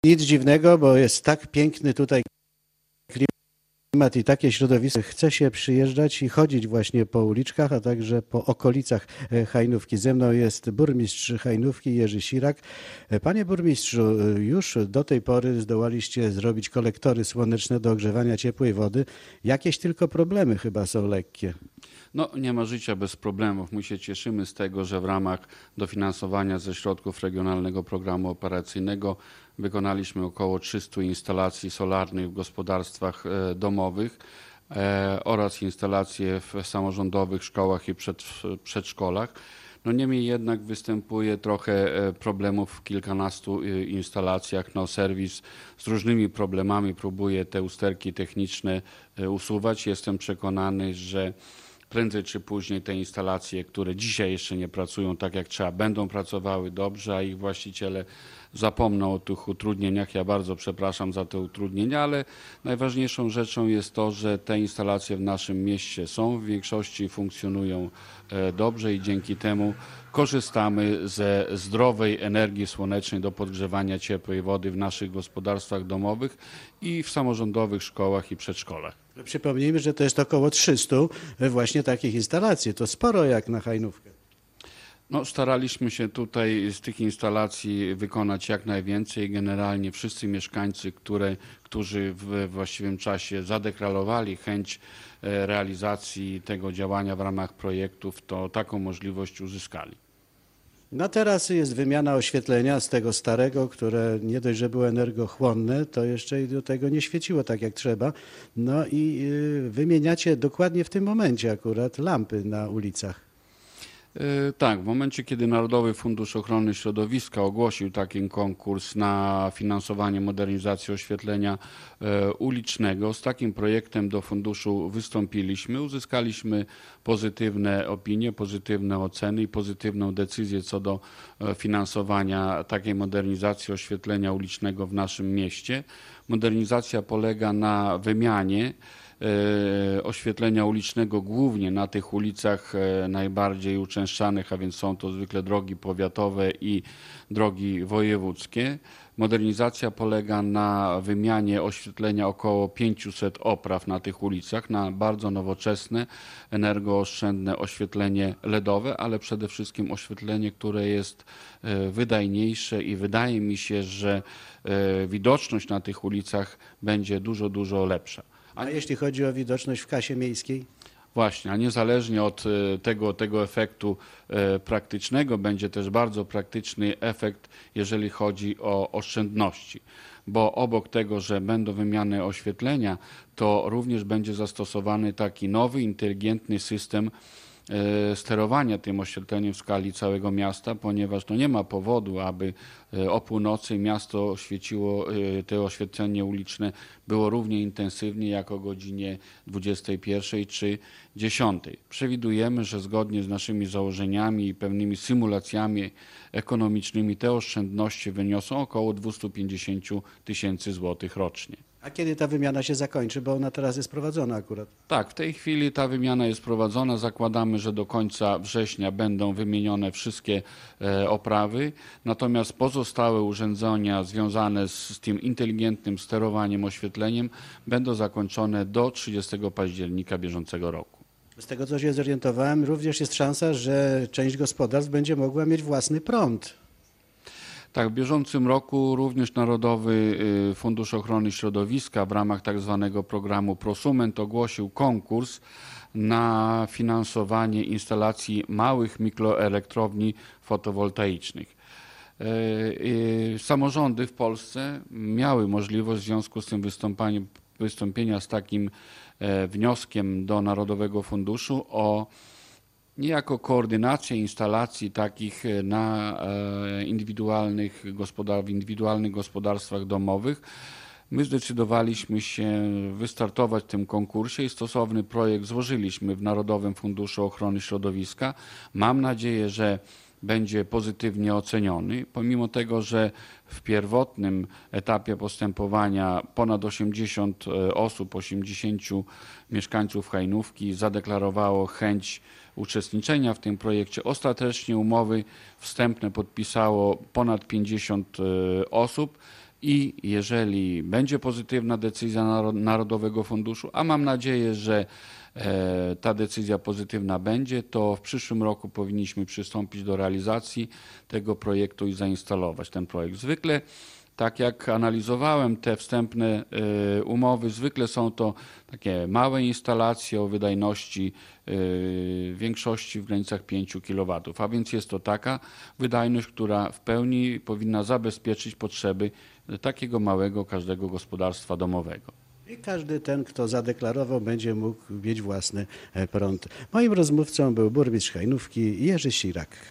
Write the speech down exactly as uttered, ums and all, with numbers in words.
Nic dziwnego, bo jest tak piękny tutaj klimat i takie środowisko. Chce się przyjeżdżać i chodzić właśnie po uliczkach, a także po okolicach Hajnówki. Ze mną jest burmistrz Hajnówki Jerzy Sirak. Panie burmistrzu, już do tej pory zdołaliście zrobić kolektory słoneczne do ogrzewania ciepłej wody. Jakieś tylko problemy chyba są lekkie. No, nie ma życia bez problemów. My się cieszymy z tego, że w ramach dofinansowania ze środków Regionalnego Programu Operacyjnego wykonaliśmy około trzystu instalacji solarnych w gospodarstwach domowych oraz instalacje w samorządowych szkołach i przed, przedszkolach. No niemniej jednak występuje trochę problemów w kilkunastu instalacjach. No, serwis z różnymi problemami próbuje te usterki techniczne usuwać. Jestem przekonany, że prędzej czy później te instalacje, które dzisiaj jeszcze nie pracują tak jak trzeba, będą pracowały dobrze, a ich właściciele zapomną o tych utrudnieniach. Ja bardzo przepraszam za te utrudnienia, ale najważniejszą rzeczą jest to, że te instalacje w naszym mieście są, w większości funkcjonują dobrze i dzięki temu korzystamy ze zdrowej energii słonecznej do podgrzewania ciepłej wody w naszych gospodarstwach domowych i w samorządowych szkołach i przedszkolach. Przypomnijmy, że to jest około trzystu właśnie takich instalacji. To sporo jak na Hajnówkę. No, staraliśmy się tutaj z tych instalacji wykonać jak najwięcej. Generalnie wszyscy mieszkańcy, które, którzy w właściwym czasie zadeklarowali chęć realizacji tego działania w ramach projektów, to taką możliwość uzyskali. No teraz jest wymiana oświetlenia z tego starego, które nie dość, że było energochłonne, to jeszcze i do tego nie świeciło tak jak trzeba. No i wymieniacie dokładnie w tym momencie akurat lampy na ulicach. Tak, w momencie, kiedy Narodowy Fundusz Ochrony Środowiska ogłosił taki konkurs na finansowanie modernizacji oświetlenia ulicznego, z takim projektem do funduszu wystąpiliśmy, uzyskaliśmy pozytywne opinie, pozytywne oceny i pozytywną decyzję co do finansowania takiej modernizacji oświetlenia ulicznego w naszym mieście. Modernizacja polega na wymianie oświetlenia ulicznego głównie na tych ulicach najbardziej uczęszczanych, a więc są to zwykle drogi powiatowe i drogi wojewódzkie. Modernizacja polega na wymianie oświetlenia około pięciuset opraw na tych ulicach, na bardzo nowoczesne, energooszczędne oświetlenie ledowe, ale przede wszystkim oświetlenie, które jest wydajniejsze i wydaje mi się, że widoczność na tych ulicach będzie dużo, dużo lepsza. A jeśli chodzi o widoczność w kasie miejskiej? Właśnie, a niezależnie od tego, tego efektu praktycznego będzie też bardzo praktyczny efekt, jeżeli chodzi o oszczędności. Bo obok tego, że będą wymiany oświetlenia, to również będzie zastosowany taki nowy, inteligentny system sterowania tym oświetleniem w skali całego miasta, ponieważ no nie ma powodu, aby o północy miasto świeciło, to oświetlenie uliczne było równie intensywnie jak o godzinie dwudziestej pierwszej czy dziesiątej. Przewidujemy, że zgodnie z naszymi założeniami i pewnymi symulacjami ekonomicznymi te oszczędności wyniosą około dwieście pięćdziesiąt tysięcy złotych rocznie. A kiedy ta wymiana się zakończy, bo ona teraz jest prowadzona akurat? Tak, w tej chwili ta wymiana jest prowadzona. Zakładamy, że do końca września będą wymienione wszystkie e, oprawy, natomiast pozostałe urządzenia związane z, z tym inteligentnym sterowaniem oświetleniem będą zakończone do trzydziestego października bieżącego roku. Z tego, co się zorientowałem, również jest szansa, że część gospodarstw będzie mogła mieć własny prąd. Tak, w bieżącym roku również Narodowy Fundusz Ochrony Środowiska w ramach tak zwanego programu Prosument ogłosił konkurs na finansowanie instalacji małych mikroelektrowni fotowoltaicznych. Samorządy w Polsce miały możliwość w związku z tym wystąpienia z takim wnioskiem do Narodowego Funduszu o niejako koordynację instalacji takich na indywidualnych, gospodar- w indywidualnych gospodarstwach domowych. My zdecydowaliśmy się wystartować w tym konkursie i stosowny projekt złożyliśmy w Narodowym Funduszu Ochrony Środowiska. Mam nadzieję, że będzie pozytywnie oceniony, pomimo tego, że w pierwotnym etapie postępowania ponad osiemdziesiąt osób, osiemdziesięciu mieszkańców Hajnówki zadeklarowało chęć uczestniczenia w tym projekcie. Ostatecznie umowy wstępne podpisało ponad pięćdziesiąt osób. i jeżeli będzie pozytywna decyzja Naro- Narodowego Funduszu, a mam nadzieję, że e, ta decyzja pozytywna będzie, to w przyszłym roku powinniśmy przystąpić do realizacji tego projektu i zainstalować ten projekt. Zwykle, tak jak analizowałem te wstępne e, umowy, zwykle są to takie małe instalacje o wydajności e, w większości w granicach pięciu kilowatów, a więc jest to taka wydajność, która w pełni powinna zabezpieczyć potrzeby takiego małego każdego gospodarstwa domowego. I każdy ten, kto zadeklarował, będzie mógł mieć własny e, prąd. Moim rozmówcą był burmistrz Hajnówki Jerzy Sirak.